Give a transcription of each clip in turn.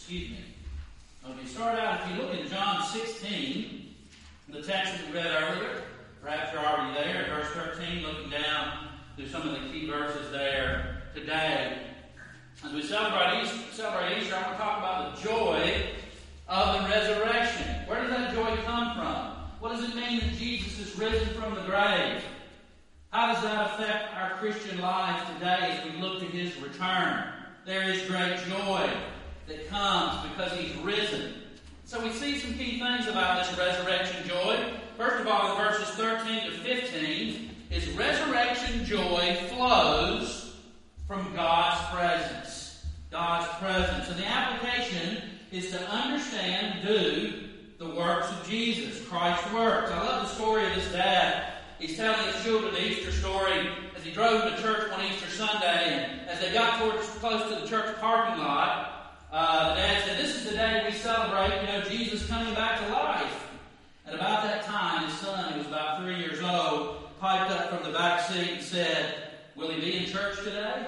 Excuse me. When we start out, if you look in John 16, the text that we read earlier, perhaps you're already there, verse 13, looking down through some of the key verses there today. As we celebrate Easter, I want to talk about the joy of the resurrection. Where does that joy come from? What does it mean that Jesus is risen from the grave? How does that affect our Christian lives today as we look to His return? There is great joy that comes because He's risen. So we see some key things about this resurrection joy. First of all, in verses 13 to 15, is resurrection joy flows from God's presence. God's presence. And the application is to understand and do the works of Jesus, Christ's works. I love the story of this dad. He's telling his children the Easter story as he drove to church one Easter Sunday, and as they got close to the church parking lot, the dad said, "This is the day we celebrate, Jesus coming back to life." And about that time, his son, who was about 3 years old, piped up from the back seat and said, "Will he be in church today?"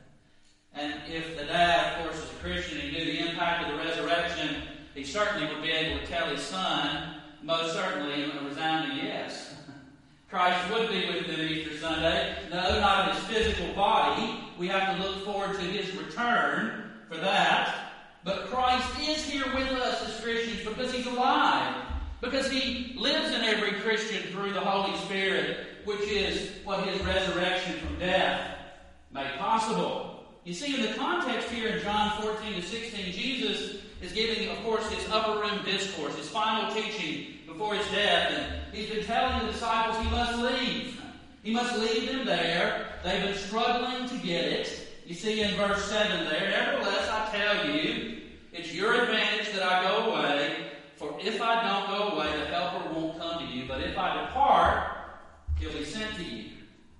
And if the dad, of course, is a Christian and knew the impact of the resurrection, he certainly would be able to tell his son, most certainly, a resounding yes. Christ would be with them Easter Sunday. No, not in His physical body. We have to look forward to His return for that. But Christ is here with us as Christians because He's alive. Because He lives in every Christian through the Holy Spirit, which is what His resurrection from death made possible. You see, in the context here in John 14 to 16, Jesus is giving, of course, His upper room discourse, His final teaching before His death. And He's been telling the disciples He must leave. He must leave them there. They've been struggling to get it. You see in verse 7 there, "Nevertheless, I tell you, it's your advantage that I go away. For if I don't go away, the Helper won't come to you. But if I depart, He'll be sent to you."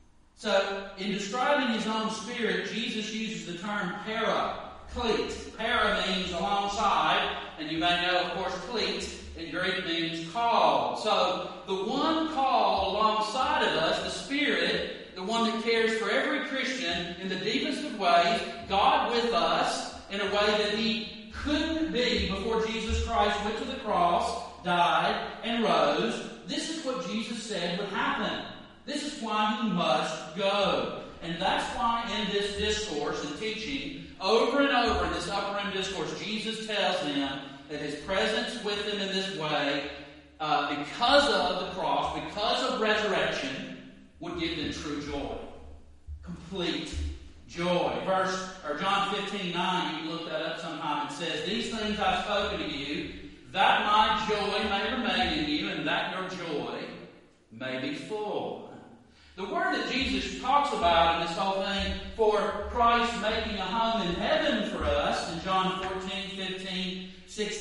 So, in describing His own Spirit, Jesus uses the term paraclete. Para means alongside, and you may know, of course, cleat in Greek means call. So, the one called alongside of us, the Spirit, the one that cares for every Christian in the deepest of ways, God with us in a way that He couldn't be before Jesus Christ went to the cross, died, and rose. This is what Jesus said would happen. This is why He must go. And that's why in this discourse and teaching, over and over in this upper room discourse, Jesus tells them that His presence with them in this way, because of the cross, because of resurrection, would give them true joy. Complete joy. John 15:9, you can look that up sometime. It says, "These things I've spoken to you, that my joy may remain in you, and that your joy may be full." The word that Jesus talks about in this whole thing for Christ making a home in heaven for us in John 14, 15,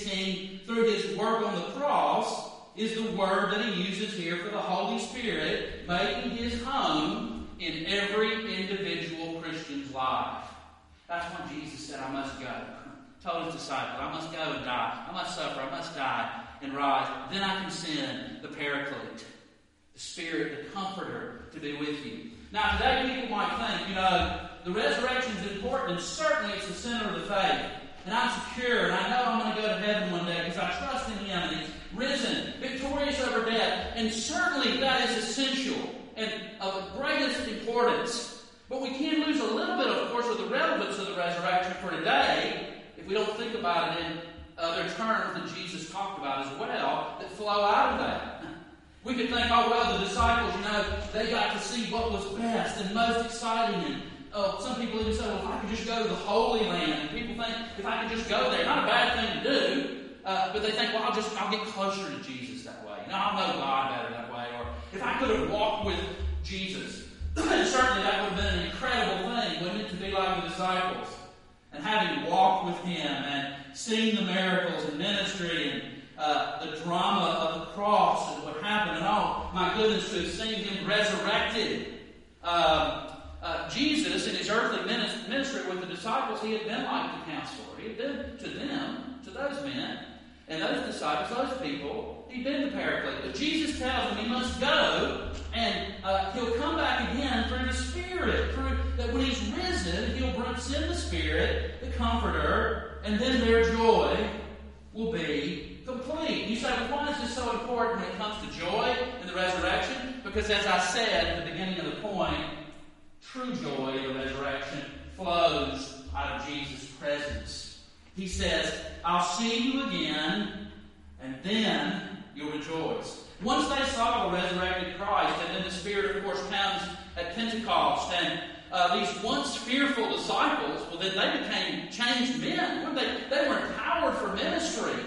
16, through His work on the cross, is the word that He uses here for the Holy Spirit making His home in every individual Christian's life. That's when Jesus said, "I must go." Told His disciples, "I must go and die. I must suffer. I must die and rise. Then I can send the Paraclete, the Spirit, the Comforter, to be with you." Now, today people might think, the resurrection is important, and certainly it's the center of the faith. And I'm secure, and I know I'm going to go to heaven one day because I trust in Him, and He's risen, victorious over death. And certainly that is essential and of the greatest importance. But we can lose a little bit, of course, of the relevance of the resurrection for today if we don't think about it in other terms that Jesus talked about as well that flow out of that. We could think, the disciples, they got to see what was best and most exciting. And some people even say, if I could just go to the Holy Land. And people think, if I could just go there, not a bad thing to do, but they think, I'll get closer to Jesus that way. I'll know God better that way. Or if I could have walked with Jesus, and certainly that would have been an incredible thing, wouldn't it, to be like the disciples. And having walked with Him and seen the miracles and ministry and the drama of the cross and what happened, and my goodness, to have seen Him resurrected. Jesus, in His earthly ministry with the disciples, He had been like the counselor. He had been to them, to those men, and those disciples, those people, He'd been the Paraclete. But Jesus tells them He must go and He'll come back again through the Spirit. That when He's risen, He'll send the Spirit, the Comforter, and then their joy will be complete. You say, well, why is this so important when it comes to joy and the resurrection? Because as I said at the beginning of the point, true joy in the resurrection flows out of Jesus' presence. He says, I'll see you again, and then you'll rejoice. Once they saw the resurrected Christ, and then the Spirit, of course, comes at Pentecost, and these once fearful disciples, well, then they became changed men. They were empowered for ministry.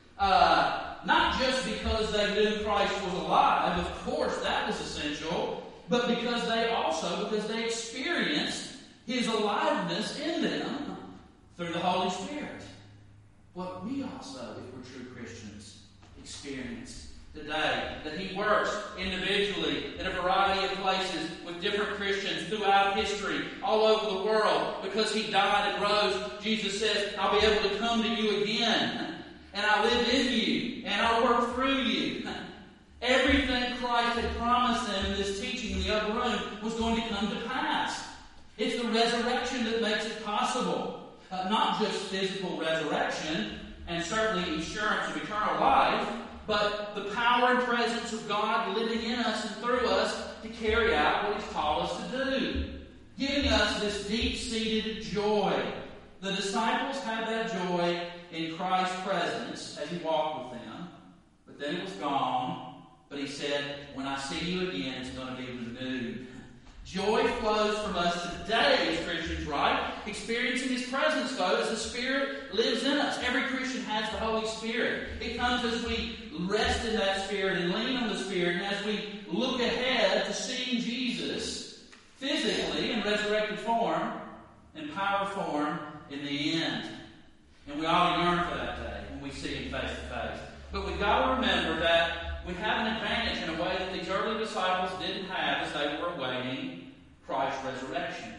Not just because they knew Christ was alive, of course, that was essential, but because they experienced His aliveness in them through the Holy Spirit. What we also, if we're true Christians, experience today, that He works individually in a variety of places with different Christians throughout history, all over the world, because He died and rose. Jesus says, I'll be able to come to you again, and I'll live in you, and I'll work through you. Everything Christ had promised them in this teaching in the upper room was going to come to pass. It's the resurrection that makes it possible. Not just physical resurrection, and certainly assurance of eternal life, but the power and presence of God living in us and through us to carry out what He's called us to do. Giving us this deep-seated joy. The disciples had that joy in Christ's presence as He walked with them, but then it was gone. But He said, when I see you again, it's going to be renewed. Joy flows from us today as Christians, right? Experiencing His presence, though, as the Spirit lives in us. Every Christian has the Holy Spirit. It comes as we rest in that Spirit and lean on the Spirit, and as we look ahead to seeing Jesus physically in resurrected form, in power form, in the end. And we ought to yearn for that day when we see Him face to face. But we've got to remember that we have an advantage in a way that these early disciples didn't have as they were awaiting Christ's resurrection.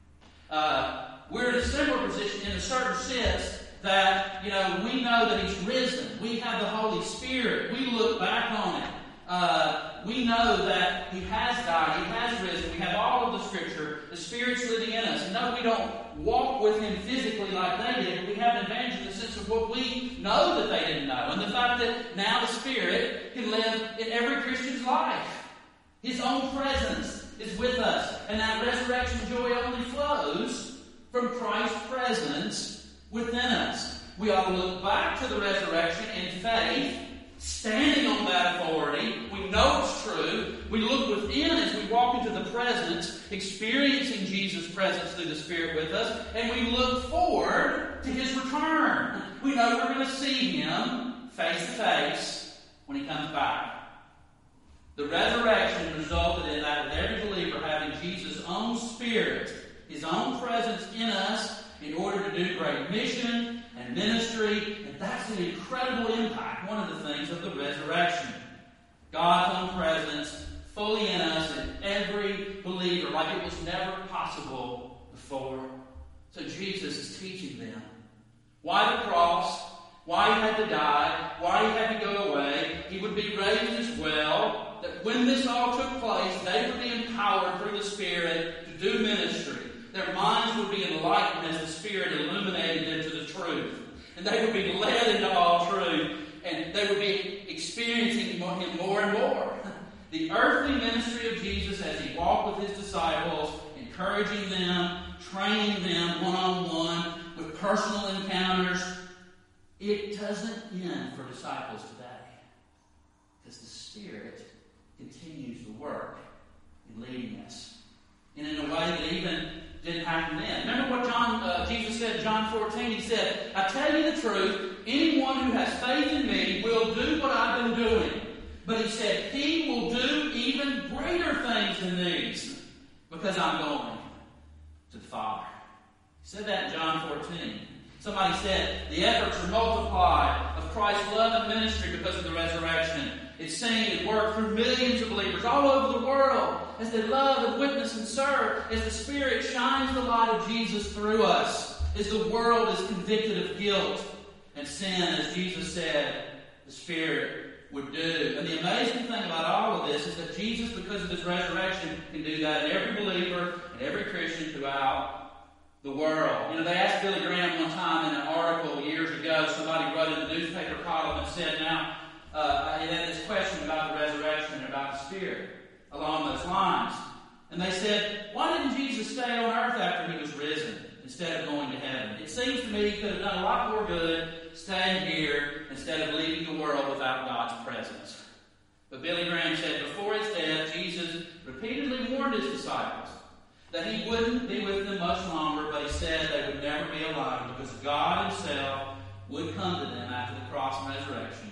We're in a similar position in a certain sense that, we know that He's risen. We have the Holy Spirit. We look back on it. We know that He has died. He has risen. We have all of the Scripture. The Spirit's living in us. And no, we don't walk with Him physically like they did. But we have an advantage in the sense of what we know that they didn't know. And the fact that now the Spirit can live in every Christian's life. His own presence is with us. And that resurrection joy only flows from Christ's presence within us. We ought to look back to the resurrection in faith, standing on that authority. We know it's true. We look within as we walk into the presence, experiencing Jesus' presence through the Spirit with us, and we look forward to His return. We know we're going to see Him face to face when He comes back. The resurrection resulted in that with every believer having Jesus' own Spirit, His own presence in us, in order to do great mission and ministry, and that's an incredible impact, one of the things of the resurrection. God's own presence fully in us and every believer, like it was never possible before. So Jesus is teaching them why the cross, why He had to die, why He had to go away. He would be raised as well, that when this all took place, they would be empowered through the Spirit to do ministry. Their minds would be enlightened as the Spirit illuminated them to the truth. And they would be led into all truth. And they would be experiencing Him more and more. The earthly ministry of Jesus as He walked with His disciples, encouraging them, training them one-on-one with personal encounters, it doesn't end for disciples today. Because the Spirit continues to work in leading us. And in a way that even didn't happen then. Remember what Jesus said in John 14? He said, I tell you the truth, anyone who has faith in me will do what I've been doing. But He said, He will do even greater things than these because I'm going to the Father. He said that in John 14. Somebody said, the efforts are multiplied of Christ's love and ministry because of the resurrection. It's seen and worked through millions of believers all over the world as they love and witness and serve, as the Spirit shines the light of Jesus through us, as the world is convicted of guilt and sin, as Jesus said, the Spirit would do. And the amazing thing about all of this is that Jesus, because of his resurrection, can do that in every believer and every Christian throughout the world. They asked Billy Graham one time in an article years ago, somebody wrote in the newspaper column and said, he had this question about the resurrection and about the Spirit along those lines. And they said, why didn't Jesus stay on earth after he was risen instead of going to heaven? It seems to me he could have done a lot more good staying here instead of leaving the world without God's presence. But Billy Graham said before his death, Jesus repeatedly warned his disciples that he wouldn't be with them much longer, but he said they would never be alone because God himself would come to them after the cross and resurrection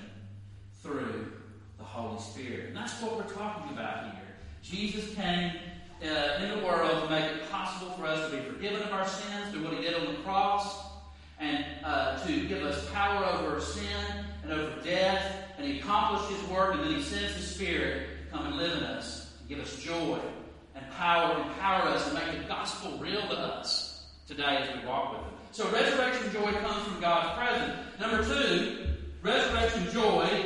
through the Holy Spirit. And that's what we're talking about here. Jesus came in the world to make it possible for us to be forgiven of our sins through what he did on the cross, and to give us power over sin and over death. And he accomplished his work, and then he sends the Spirit to come and live in us, to give us joy and power, empower us, and make the gospel real to us today as we walk with him. So resurrection joy comes from God's presence. Number 2, resurrection joy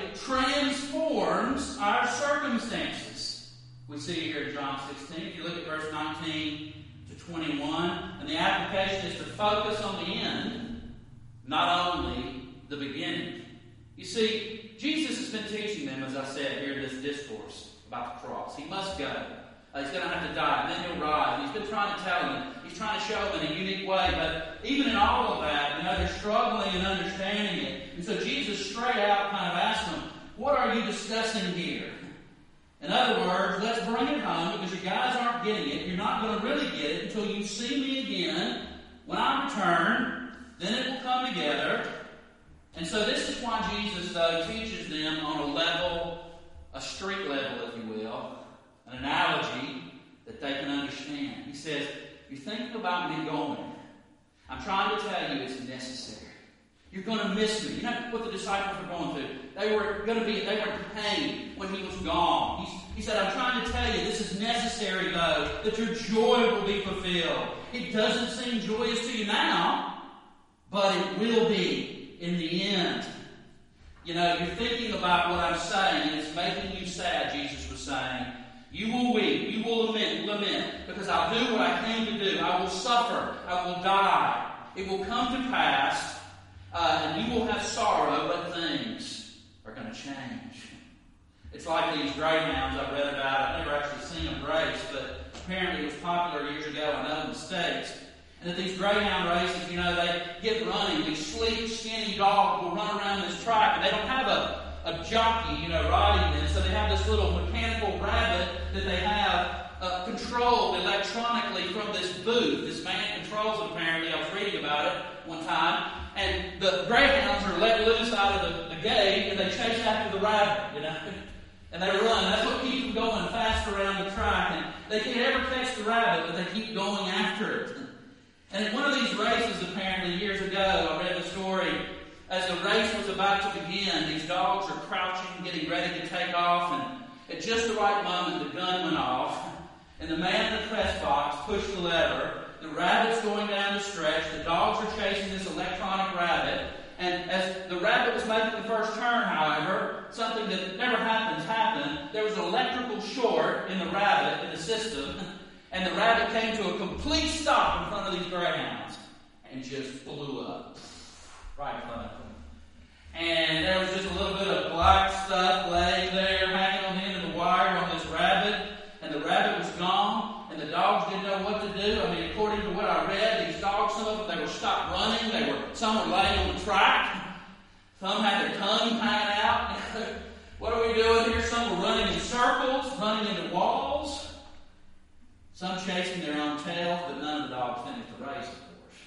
transforms our circumstances. We see here in John 16. If you look at verse 19 to 21, and the application is to focus on the end, not only the beginning. You see, Jesus has been teaching them, as I said here in this discourse about the cross. He must go. He's going to have to die, and then he'll rise. And he's been trying to tell them. He's trying to show them in a unique way. But even in all of that, they're struggling in understanding it. And so Jesus straight out kind of asked them, what are you discussing here? In other words, let's bring it home, because you guys aren't getting it. You're not going to really get it until you see me again. When I return, then it will come together. And so this is why Jesus, though, teaches them on a level, a street level, if you will, an analogy that they can understand. He says, you're thinking about me going. I'm trying to tell you it's necessary. You're going to miss me. You know what the disciples were going through? They were in pain when he was gone. He said, I'm trying to tell you this is necessary, though, that your joy will be fulfilled. It doesn't seem joyous to you now, but it will be in the end. You're thinking about what I'm saying, and it's making you sad, Jesus was saying. You will weep, you will lament, because I'll do what I came to do. I will suffer, I will die. It will come to pass, and you will have sorrow, but things are going to change. It's like these greyhounds I've read about. I've never actually seen them race, but apparently it was popular years ago, I know, in the States. And at these greyhound races, they get running. These sleek, skinny dogs will run around this track, and they don't have a jockey, riding them. So they have this little mechanical rabbit that they have controlled electronically from this booth. This man controls it, apparently. I was reading about it one time. And the greyhounds are let loose out of the gate, and they chase after the rabbit, And they run. That's what keeps them going fast around the track. And they can't ever catch the rabbit, but they keep going after it. And at one of these races, apparently, years ago, I read the story. As the race was about to begin, these dogs are crouching, getting ready to take off, and at just the right moment, the gun went off, and the man in the press box pushed the lever. The rabbit's going down the stretch. The dogs are chasing this electronic rabbit. And as the rabbit was making the first turn, however, something that never happened. There was an electrical short in the rabbit, in the system, and the rabbit came to a complete stop in front of these greyhounds and just blew up right in front of them. And there was just a little bit of black stuff laying there, hanging on the end of the wire on this rabbit, and the rabbit was gone, and the dogs didn't know what to do. According to what I read, these dogs, some of them, they were stopped running. Some were laying on the track. Some had their tongue hanging out. What are we doing here? Some were running in circles, running into walls. Some chasing their own tails, but none of the dogs finished the race, of course.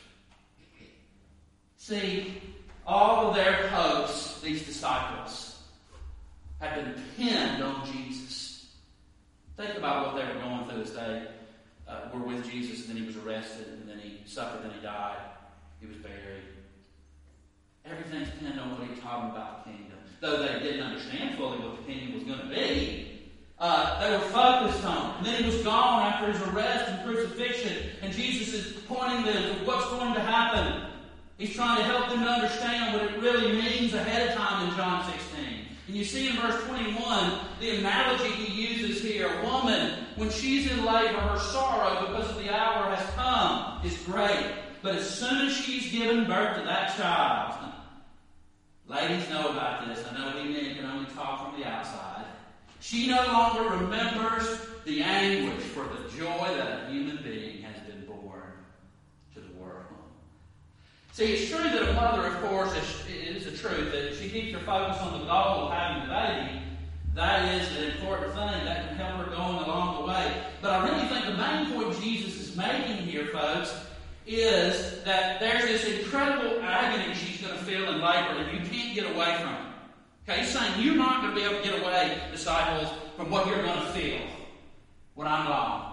See, all of their hopes, these disciples, had been pinned on Jesus. Think about what they were going through as they were with Jesus, and then he was arrested, and then he suffered, and he died. He was buried. Everything's pinned on what he taught them about the kingdom. Though they didn't understand fully what the kingdom was going to be, they were focused on it. And then he was gone after his arrest and crucifixion, and Jesus is pointing them to what's going to happen. He's trying to help them to understand what it really means ahead of time in John 16. And you see in verse 21, the analogy he uses here, a woman, when she's in labor, her sorrow because of the hour has come is great. But as soon as she's given birth to that child, ladies know about this. I know we men can only talk from the outside. She no longer remembers the anguish for the joy that a human being has been born to the world. See, it's true that a mother, of course, it is a truth that if she keeps her focus on the goal of having the baby, that is an important thing. That can help her going along the way. But I really think the main point Jesus is making here, folks, is that there's this incredible agony she's going to feel in labor and you can't get away from it. Okay, he's saying you're not going to be able to get away, disciples, from what you're going to feel when I'm gone.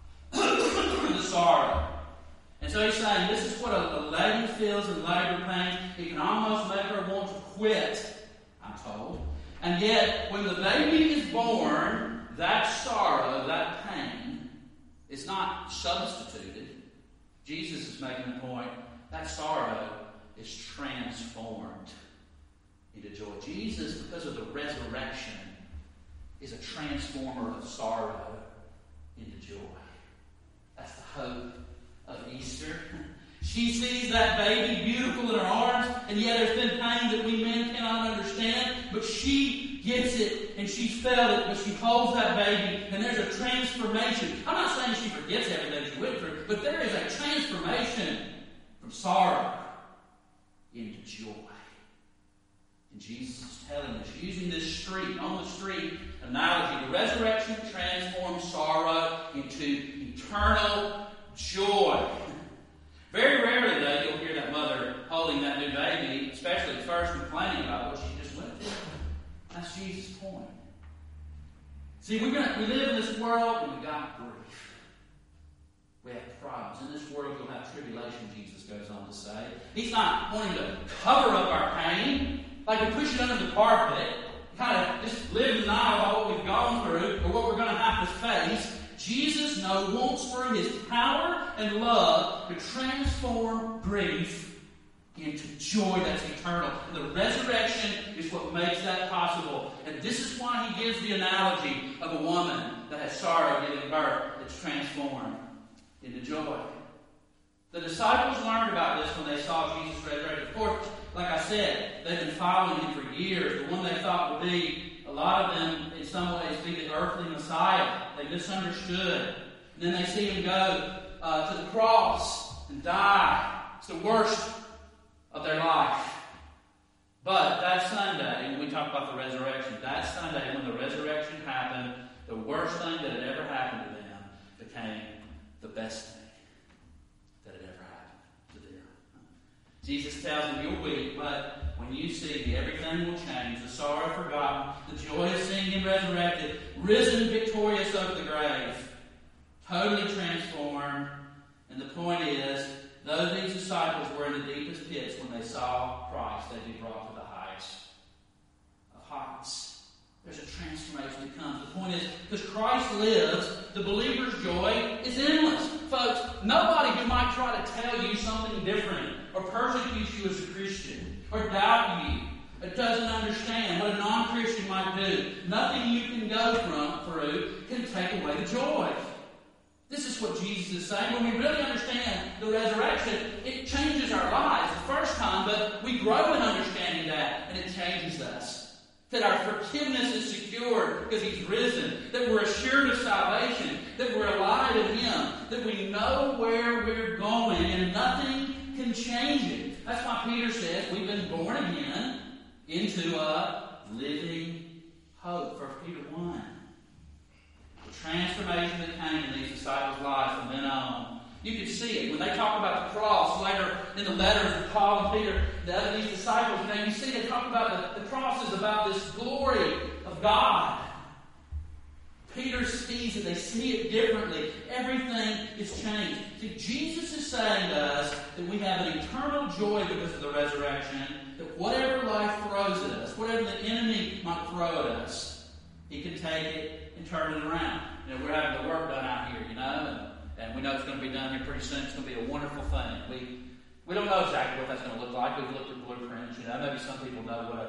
The sorrow. And so he's saying this is what a lady feels in labor pain. It can almost make her want to quit, I'm told. And yet, when the baby is born, that sorrow, that pain, is not substituted. Jesus is making the point that sorrow is transformed into joy. Jesus, because of the resurrection, is a transformer of sorrow into joy. That's the hope of Easter. She sees that baby beautiful in her arms, and yet there's been pain that we men cannot understand, but she gets it, and she's felt it, but she holds that baby, and there's a transformation. I'm not saying she forgets everything she went through, but there is a transformation from sorrow into joy. And Jesus is telling us, using this street, on the street analogy, the resurrection transforms sorrow into eternal joy. Very rarely, though, you'll hear that mother holding that new baby, especially at first, complaining about what she just went through. That's Jesus' point. See, we live in this world and we've got grief. We have problems. In this world, you'll have tribulation, Jesus goes on to say. He's not wanting to cover up our pain, like we push it under the carpet, kind of just live in denial about what we've gone through or what we're going to have to face. Jesus wants through his power and love to transform grief into joy that's eternal. And the resurrection is what makes that possible. And this is why he gives the analogy of a woman that has sorrow giving birth that's transformed into joy. The disciples learned about this when they saw Jesus resurrected. Of course, like I said, they've been following him for years. The one they thought would be, a lot of them, in some ways, be the earthly Messiah. They misunderstood. And then they see him go to the cross and die. It's the worst of their life. But that Sunday, when we talk about the resurrection, that Sunday when the resurrection happened, the worst thing that had ever happened to them became the best thing that had ever happened to them. Jesus tells them, you're weak, but when you see me, everything will change. The sorrow forgotten, the joy of seeing him resurrected, risen victorious over the grave, totally transformed. And the point is, though these disciples were in the deepest pits when they saw Christ, they'd be brought to the highest of heights. There's a transformation that comes. The point is, because Christ lives, the believer's joy is endless. Folks, nobody who might try to tell you something different or persecute you as a Christian or doubt you, it doesn't understand what a non-Christian might do. Nothing you can go through can take away the joy. This is what Jesus is saying. When we really understand the resurrection, it changes our lives the first time, but we grow in understanding that, and it changes us. That our forgiveness is secured because he's risen. That we're assured of salvation. That we're alive in him. That we know where we're going, and nothing can change it. That's why Peter says we've been born again into a living hope. 1 Peter 1. The transformation that came in these disciples' lives from then on. You can see it when they talk about the cross later in the letters of Paul and Peter, the other these disciples. You see they talk about the cross is about this glory of God. Peter sees it. They see it differently. Everything is changed. See, Jesus is saying to us that we have an eternal joy because of the resurrection, that whatever life throws at us, whatever the enemy might throw at us, he can take it and turn it around. We're having the work done out here, and we know it's going to be done here pretty soon. It's going to be a wonderful thing. We don't know exactly what that's going to look like. We've looked at blueprints. Maybe some people know what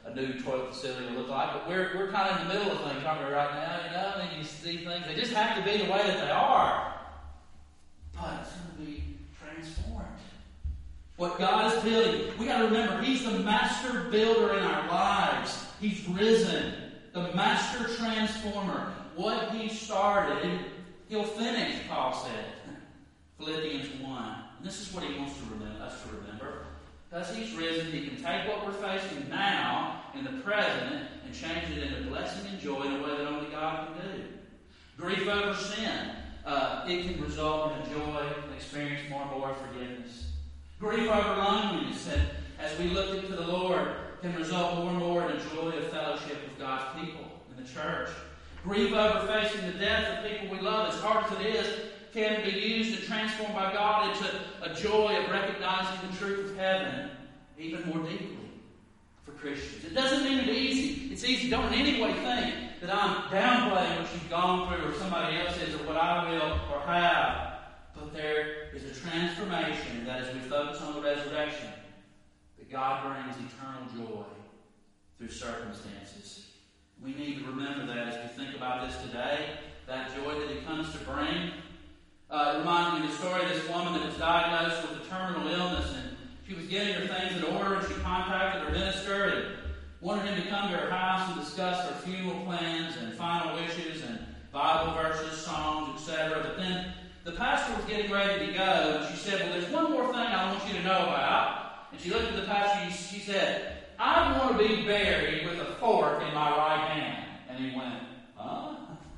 a new toilet facility will look like. But we're kind of in the middle of things, aren't we, right now? I mean, you see things. They just have to be the way that they are. But it's going to be transformed. What God is building, we got to remember, He's the master builder in our lives. He's risen. The master transformer. What He started, He'll finish, Paul said. Philippians 1. And this is what He wants us to remember. Because He's risen, He can take what we're facing now in the present and change it into blessing and joy in a way that only God can do. Grief over sin. It can result in a joy and experience more and more forgiveness. Grief over loneliness, and as we look into the Lord, can result more and more in a joy of fellowship with God's people in the church. Grief over facing the death of people we love, as hard as it is, can be used and transformed by God into a joy of recognizing the truth of heaven even more deeply for Christians. It doesn't mean it's easy. It's easy. Don't in any way think that I'm downplaying what you've gone through or somebody else is or what I will or have. But there is a transformation that as we focus on the resurrection, that God brings eternal joy through circumstances. We need to remember that as we think about this today, that joy that He comes to bring. It reminds me of the story of this woman that was diagnosed with a terminal illness, and she was getting her things in order, and she contacted her minister and wanted him to come to her house and discuss her funeral plans and final wishes and Bible verses, songs, etc. But then the pastor was getting ready to go, and she said, well, there's one more thing I want you to know about. And she looked at the pastor, and she said, I want to be buried with a fork in my right hand. And he went, huh?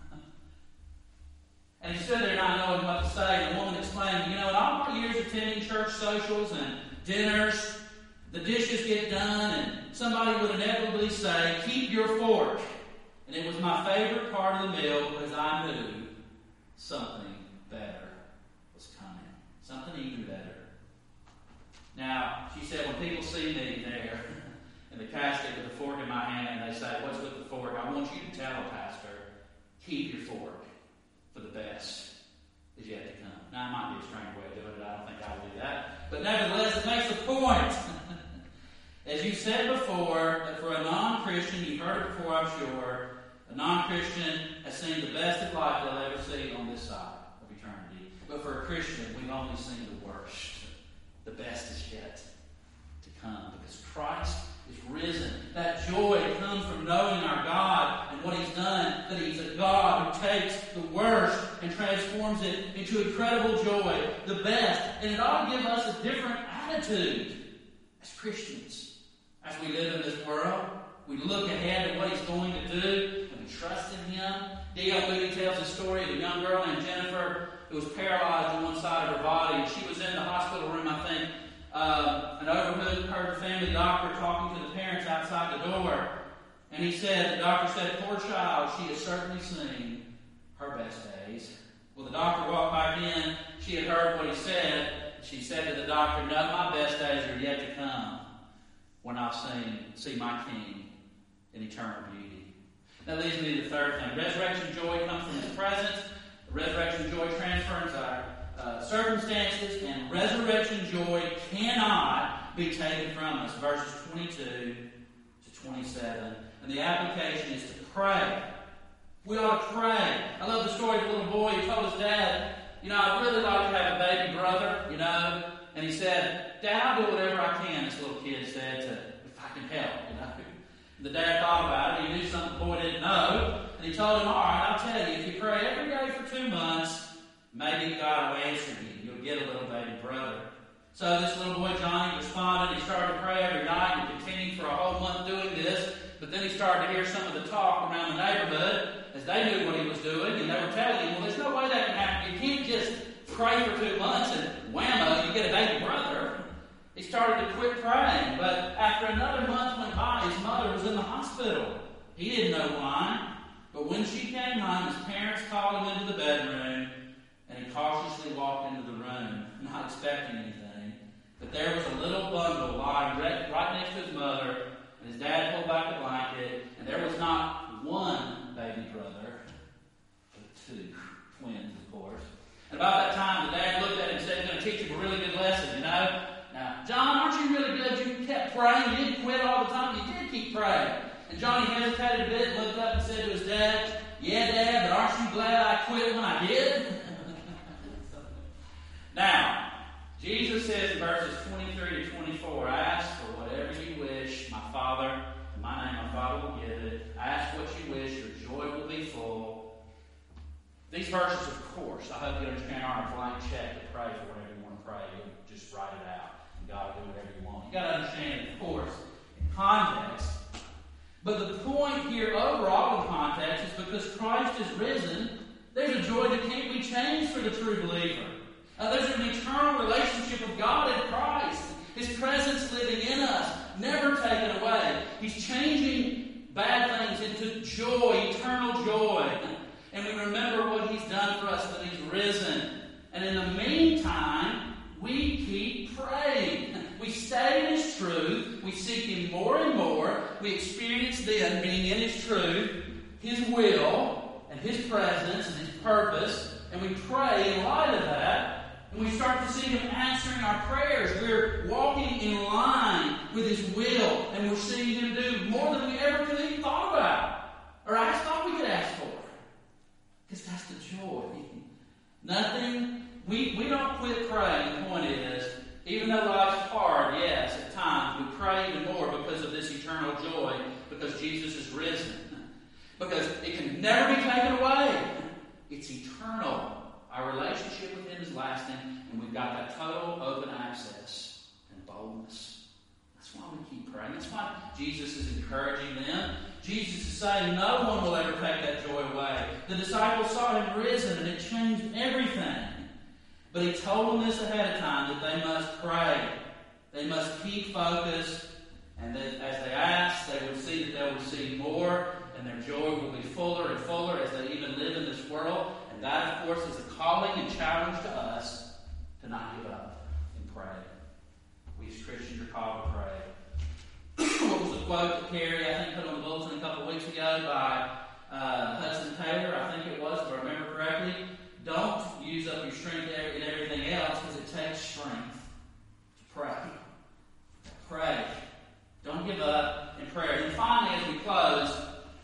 And he stood there not knowing what to say. And the woman explained, in all my years attending church socials and dinners, the dishes get done, and somebody would inevitably say, keep your fork. And it was my favorite part of the meal because I knew something better was coming. Something even better. Now, she said, when people see me there in the casket with the fork in my hand and they say, what's with the fork? I want you to tell a pastor, keep your fork, for the best is yet to come. Now, it might be a strange way of doing it. I don't think I would do that. But nevertheless, it makes a point. As you said before, that for a non-Christian, you've heard it before, I'm sure, a non-Christian has seen the best of life they'll ever see on this side of eternity. But for a Christian, we've only seen the worst. The best is yet to come. Because Christ is risen. That joy comes from knowing our God and what He's done. That He's a God who takes the worst and transforms it into incredible joy. The best. And it ought to give us a different attitude as Christians. As we live in this world, we look ahead at what He's going to do, and we trust in Him. D.L. Moody tells a story of a young girl named Jennifer who was paralyzed on one side of her body, and she was in the hospital room, I think, and overheard the family doctor talking to the parents outside the door. And the doctor said, poor child, she has certainly seen her best days. Well, the doctor walked back in. She had heard what he said. She said to the doctor, no, my best days are yet to come when I'll see my King in eternal beauty. That leads me to the third thing. Resurrection joy comes from His presence. Resurrection joy transforms our circumstances, and resurrection joy cannot be taken from us. Verses 22 to 27. And the application is to pray. We ought to pray. I love the story of a little boy who told his dad, I'd really like to have a baby brother, And he said, Dad, I'll do whatever I can, this little kid said, if I can help, The dad thought about it. He knew something the boy didn't know. And he told him, all right, I'll tell you, if you pray every day for 2 months, maybe God will answer you. You'll get a little baby brother. So this little boy, Johnny, responded. He started to pray every night and continued for a whole month doing this. But then he started to hear some of the talk around the neighborhood as they knew what he was doing. And they were telling him, well, there's no way that can happen. You can't just pray for 2 months and whammo, you get a baby brother. He started to quit praying. But after another month went by, his mother was in the hospital. He didn't know why. But when she came home, his parents called him into the bedroom, and he cautiously walked into the room, not expecting anything. But there was a little bundle lying right next to his mother, and his dad pulled back the blanket, and there was not one baby brother, but 2 twins, of course. And about that time, the dad looked at him and said, he's going to teach him a really good lesson, Now, John, aren't you really good? You kept praying. You didn't quit all the time. You did keep praying. pray. And Johnny hesitated a bit and looked up and said to his dad, "Yeah, Dad, but aren't you glad I quit when I did?" Now, Jesus says in verses 23 to 24, "Ask for whatever you wish, my Father, in my name my Father will give it. Ask what you wish, your joy will be full." These verses, of course, I hope you understand, aren't a blank check to pray for whatever you want to pray. You just write it out, and God will do whatever you want. You've got to understand, of course, in context. But the point here overall in context is because Christ is risen, there's a joy that can't be changed for the true believer. There's an eternal relationship with God in Christ. His presence living in us, never taken away. He's changing bad things into joy, eternal joy. And we remember what He's done for us, that He's risen. And in the meantime, we keep praying. We stay in His truth. We seek Him more and more. We experience then, being in His truth, His will and His presence and His purpose. And we pray in light of that. And we start to see Him answering our prayers. We're walking in line with His will. And we're seeing Him do more than we ever could even thought about. Or I thought we could ask for. Because that's the joy. Nothing, we don't quit praying. The point is, even though life's hard, yes, at times, we pray even more because of this eternal joy, because Jesus is risen. Because it can never be taken away. It's eternal. Our relationship with Him is lasting, and we've got that total open access and boldness. That's why we keep praying. That's why Jesus is encouraging them. Jesus is saying no one will ever take that joy away. The disciples saw Him risen, and it changed everything. But He told them this ahead of time, that they must pray. They must keep focused, and that as they ask, they would see that they'll receive more, and their joy will be fuller and fuller as they even live in this world. And that, of course, is a calling and challenge to us to not give up and pray. We as Christians are called to pray. What was the quote that Carrie, I think, put on the bulletin a couple of weeks ago by Hudson Taylor, I think it was, if I remember correctly? Don't use up your strength in everything else, because it takes strength to pray. Pray. Don't give up in prayer. And finally, as we close,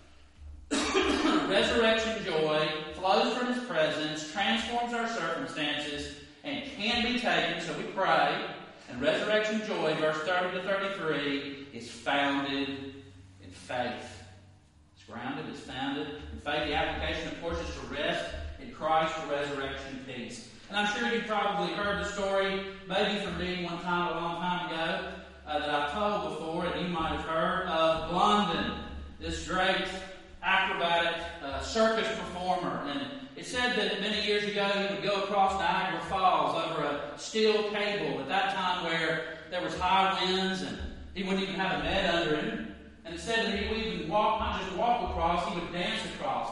resurrection joy flows from His presence, transforms our circumstances, and can be taken. So we pray. And resurrection joy, verse 30 to 33, is founded in faith. It's grounded, it's founded in faith. The application, of course, is to rest in Christ for resurrection peace. And I'm sure you've probably heard the story, maybe from me one time, a long time ago, that I've told before, and you might have heard of Blondin, this great acrobatic circus performer. And it said that many years ago he would go across Niagara Falls over a steel cable at that time where there was high winds and he wouldn't even have a net under him. And it said that he would even walk, not just walk across, he would dance across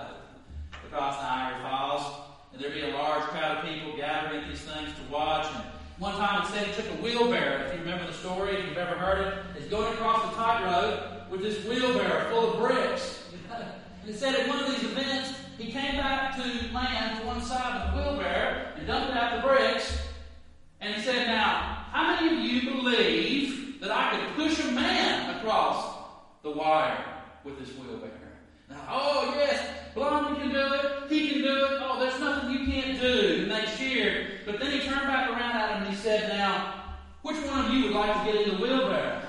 Niagara Falls. And there'd be a large crowd of people gathering at these things to watch. And one time it said he took a wheelbarrow. If you remember the story, if you've ever heard it, he's going across the tightrope with this wheelbarrow full of bricks. And it said at one of these events, he came back to land to one side of the wheelbarrow and dumped out the bricks. And he said, "Now, how many of you believe that I could push a man across the wire with this wheelbarrow?" Now, "Oh, yes, Blondin can do it. He can do it. Oh, there's nothing you can't do." And they cheered. But then he turned back around at him and he said, "Now, which one of you would like to get in the wheelbarrow?"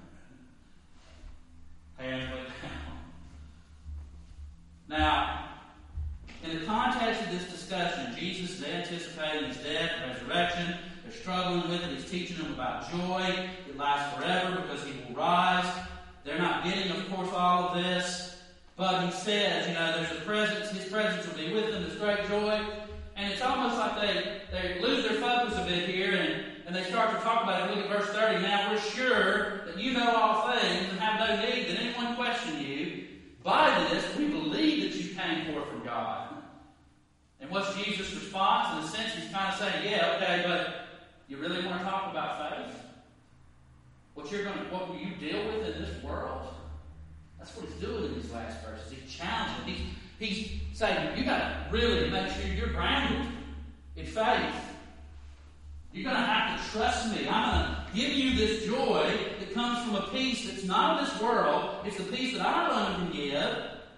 Hands went down. Now, in the context of this discussion, Jesus is anticipating His death and resurrection. They're struggling with it. He's teaching them about joy that lasts forever because He will rise. They're not getting, of course, all of this. But He says, there's a presence. His presence will be with them. There's great joy. And it's almost like they lose their focus a bit here and they start to talk about it. Look at verse 30. "Now we're sure that you know all things and have no need that anyone question you. By this, we believe that you came forth from God." And what's Jesus' response? In a sense, He's kind of saying, "Yeah, okay, but you really want to talk about faith? What will you deal with in this world?" That's what He's doing in these last verses. He's challenging. He's saying, you got to really make sure you're grounded in faith. You're going to have to trust me. I'm going to give you this joy that comes from a peace that's not of this world. It's the peace that I alone can give.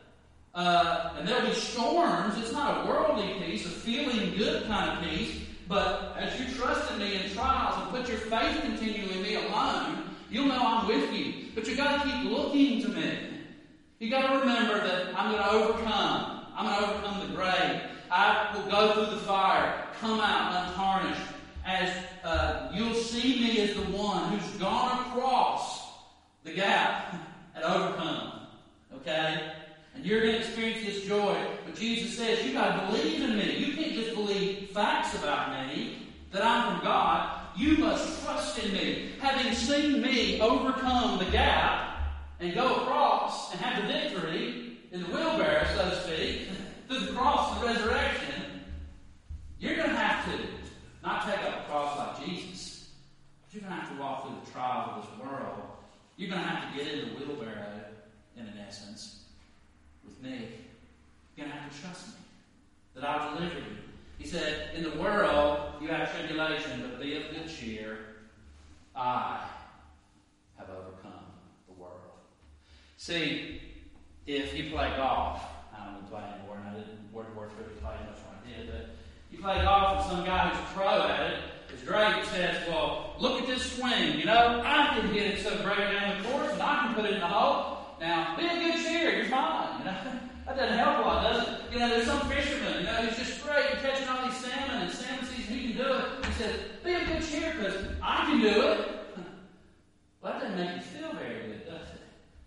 And there'll be storms. It's not a worldly peace, a feeling good kind of peace. But as you trust in me in trials and put your faith continually in me alone, you'll know I'm with you. But you've got to keep looking to me. You've got to remember that I'm going to overcome. I'm going to overcome the grave. I will go through the fire, come out untarnished. As you'll see me as the one who's gone across the gap and overcome. Okay? And you're going to experience this joy. But Jesus says, you've got to believe in me. You can't just believe facts about me, that I'm from God. You must trust in me. Having seen me overcome the gap and go across and have the victory in the wheelbarrow, so to speak, through the cross and the resurrection, you're going to have to not take up a cross like Jesus. But you're going to have to walk through the trials of this world. You're going to have to get in the wheelbarrow, in essence, with me. You're going to have to trust me, that I'll deliver you. He said, in the world you have tribulation, but be of good cheer. I have overcome the world. See, if you play golf, I don't know play anymore, and I didn't work really play much when I did, but you play golf and some guy who's a pro at it is great and says, well, look at this swing. You know, I can hit it so great down the course and I can put it in the hole. Now, be a good cheer, you're fine. You know, that doesn't help a lot, does it? You know, there's some fisherman, you know, who's just great at catching all these salmon and salmon season, he can do it. He says, be a good cheer because I can do it. Well, that doesn't make you feel very good, does it?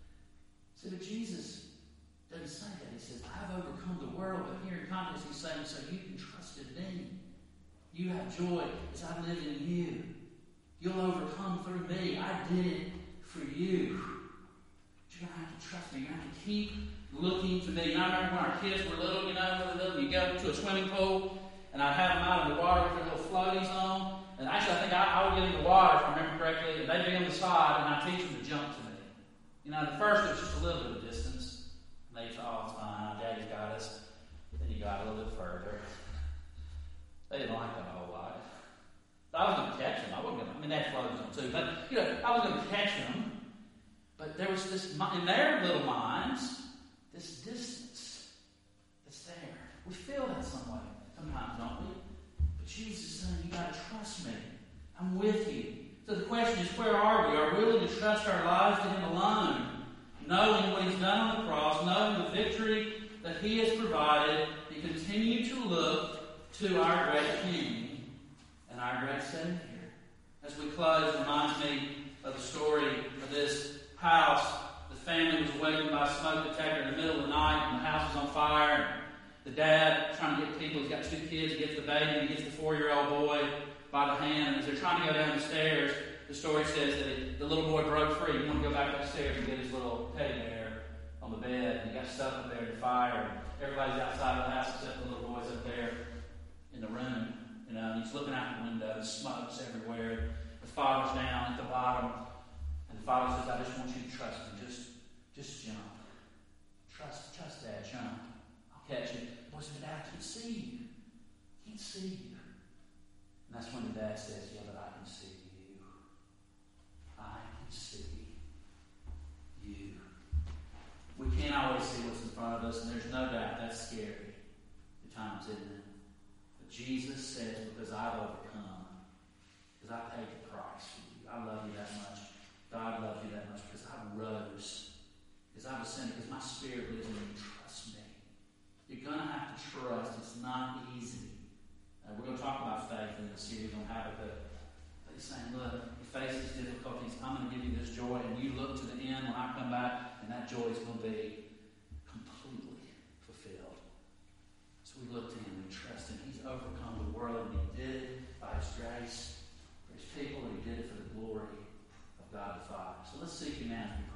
See, but Jesus doesn't say that. He says, I've overcome the world, but here in context he's saying, so you can trust in me. You have joy as I live in you. You'll overcome through me. I did it for you. But you're going to have to trust me. You're going to have to keep looking to me. And I remember when our kids were little, you go to a swimming pool, and I'd have them out of the water with their little floaties on. And actually, I think I would get in the water, if I remember correctly, and they'd be on the side, and I'd teach them to jump to me. You know, at first it was just a little bit of distance. And they thought, oh, it's fine, Daddy's got us. Then you got a little bit further. They didn't like that a whole lot. I was going to catch them. They had floaters on too. But, you know, I was going to catch them. But there was this, in their little minds, this distance that's there. We feel that some way sometimes, don't we? But Jesus is saying, you got to trust me. I'm with you. So the question is, where are we? Are we willing to trust our lives to Him alone? Knowing what He's done on the cross, knowing the victory that He has provided, and continue to look to our great King and our great Savior. As we close, it reminds me of the story of this house. The family was awakened by a smoke detector in the middle of the night, and the house was on fire. And the dad, trying to get people, he's got 2 kids, he gets the baby, he gets the 4-year-old boy by the hand. And as they're trying to go down the stairs, the story says that the little boy broke free. He wanted to go back upstairs and get his little teddy bear on the bed. And he got stuck up there in the fire. And everybody's outside of the house except the little boy's up there in the room. You know, and he's looking out the window, and smoke's everywhere. The father's down at the bottom. And the father says, I just want you to trust me. Just jump. Trust Dad, jump. I'll catch you. The boy said, Dad, I can't see you. I can't see you. And that's when the dad says, yeah, but I can see you. I can see you. We can't always see what's in front of us, and there's no doubt that's scary at times, isn't it? But Jesus says, because I've overcome, because I paid the price for you. I love you that much. God loves you that much because I rose, because I was sinning, because my spirit lives in you. Trust me. You're going to have to trust. It's not easy. We're going to talk about faith in this series on Habakkuk. But he's saying, look, you face these difficulties. I'm going to give you this joy, and you look to the end when I come back, and that joy is going to be completely fulfilled. So we look to Him, we trust Him. He's overcome the world, and He did it by His grace for His people, and He did it for the glory of God the Father. So let's seek Him now.